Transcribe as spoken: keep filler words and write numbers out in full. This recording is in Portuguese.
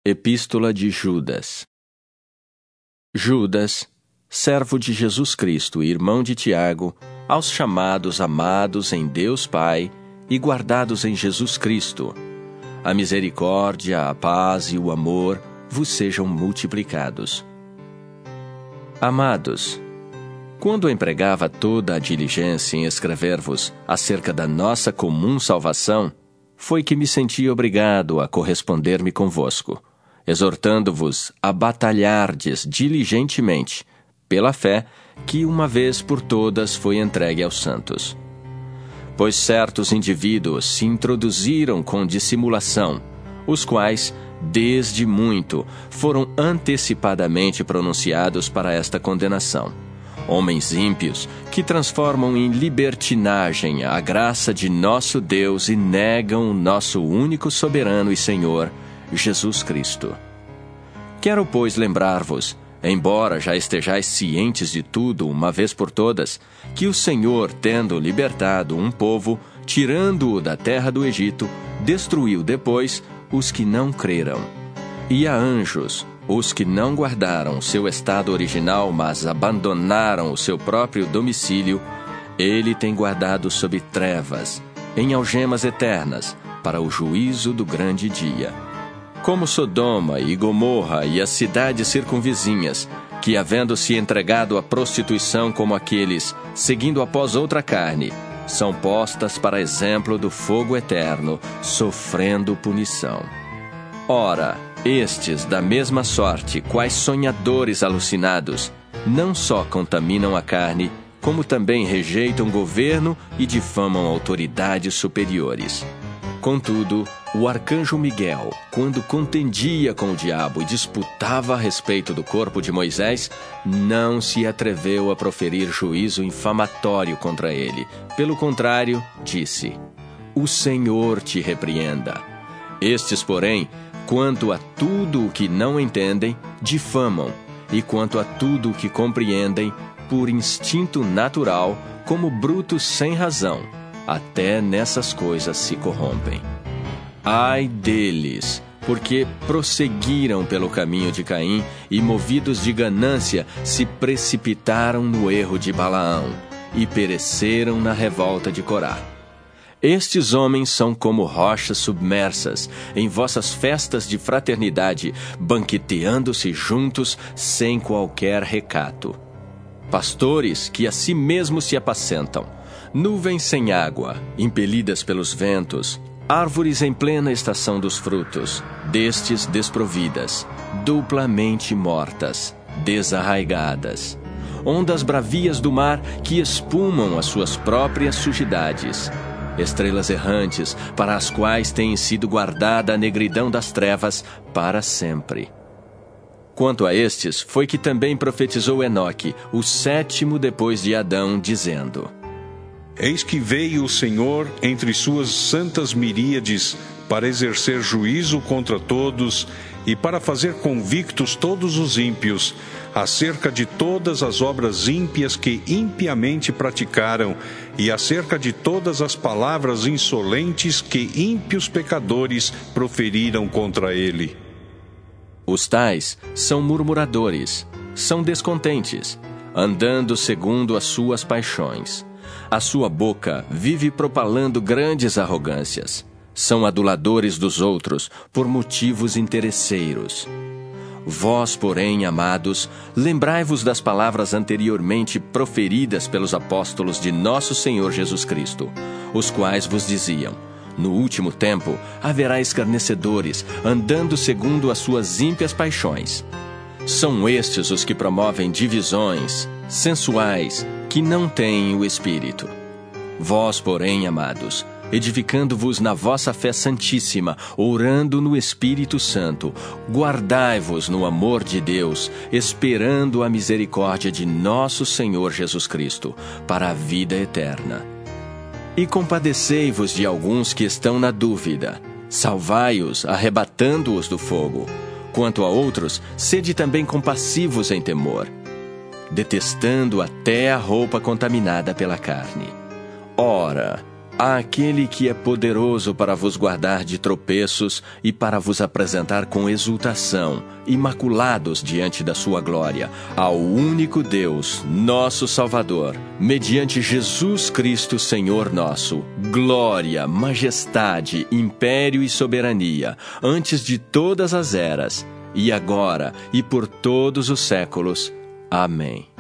Epístola de Judas. Judas, servo de Jesus Cristo e irmão de Tiago, aos chamados amados em Deus Pai e guardados em Jesus Cristo, a misericórdia, a paz e o amor vos sejam multiplicados. Amados, quando empregava toda a diligência em escrever-vos acerca da nossa comum salvação, foi que me senti obrigado a corresponder-me convosco, exortando-vos a batalhardes diligentemente pela fé que uma vez por todas foi entregue aos santos. Pois certos indivíduos se introduziram com dissimulação, os quais, desde muito, foram antecipadamente pronunciados para esta condenação. Homens ímpios que transformam em libertinagem a graça de nosso Deus e negam o nosso único soberano e Senhor, Jesus Cristo. Quero, pois, lembrar-vos, embora já estejais cientes de tudo uma vez por todas, que o Senhor, tendo libertado um povo, tirando-o da terra do Egito, destruiu depois os que não creram. E a anjos, os que não guardaram seu estado original, mas abandonaram o seu próprio domicílio, ele tem guardado sob trevas, em algemas eternas, para o juízo do grande dia. Como Sodoma e Gomorra e as cidades circunvizinhas, que, havendo-se entregado à prostituição como aqueles, seguindo após outra carne, são postas para exemplo do fogo eterno, sofrendo punição. Ora, estes, da mesma sorte, quais sonhadores alucinados, não só contaminam a carne, como também rejeitam governo e difamam autoridades superiores. Contudo, o arcanjo Miguel, quando contendia com o diabo e disputava a respeito do corpo de Moisés, não se atreveu a proferir juízo infamatório contra ele. Pelo contrário, disse: "O Senhor te repreenda." Estes, porém, quanto a tudo o que não entendem, difamam, e quanto a tudo o que compreendem, por instinto natural, como brutos sem razão, até nessas coisas se corrompem. Ai deles, porque prosseguiram pelo caminho de Caim e, movidos de ganância, se precipitaram no erro de Balaão e pereceram na revolta de Corá. Estes homens são como rochas submersas em vossas festas de fraternidade, banqueteando-se juntos sem qualquer recato. Pastores que a si mesmos se apacentam, nuvens sem água, impelidas pelos ventos, árvores em plena estação dos frutos, destes desprovidas, duplamente mortas, desarraigadas. Ondas bravias do mar que espumam as suas próprias sujidades. Estrelas errantes, para as quais tem sido guardada a negridão das trevas para sempre. Quanto a estes, foi que também profetizou Enoque, o sétimo depois de Adão, dizendo: Eis que veio o Senhor entre suas santas miríades para exercer juízo contra todos e para fazer convictos todos os ímpios, acerca de todas as obras ímpias que impiamente praticaram e acerca de todas as palavras insolentes que ímpios pecadores proferiram contra ele. Os tais são murmuradores, são descontentes, andando segundo as suas paixões. A sua boca vive propalando grandes arrogâncias. São aduladores dos outros por motivos interesseiros. Vós, porém, amados, lembrai-vos das palavras anteriormente proferidas pelos apóstolos de nosso Senhor Jesus Cristo, os quais vos diziam: no último tempo haverá escarnecedores, andando segundo as suas ímpias paixões. São estes os que promovem divisões, sensuais, que não têm o Espírito. Vós, porém, amados, edificando-vos na vossa fé santíssima, orando no Espírito Santo, guardai-vos no amor de Deus, esperando a misericórdia de nosso Senhor Jesus Cristo, para a vida eterna. E compadecei-vos de alguns que estão na dúvida, salvai-os, arrebatando-os do fogo. Quanto a outros, sede também compassivos em temor, detestando até a roupa contaminada pela carne. Ora, àquele que é poderoso para vos guardar de tropeços e para vos apresentar com exultação, imaculados diante da sua glória, ao único Deus, nosso Salvador, mediante Jesus Cristo, Senhor nosso, glória, majestade, império e soberania, antes de todas as eras, e agora e por todos os séculos. Amém.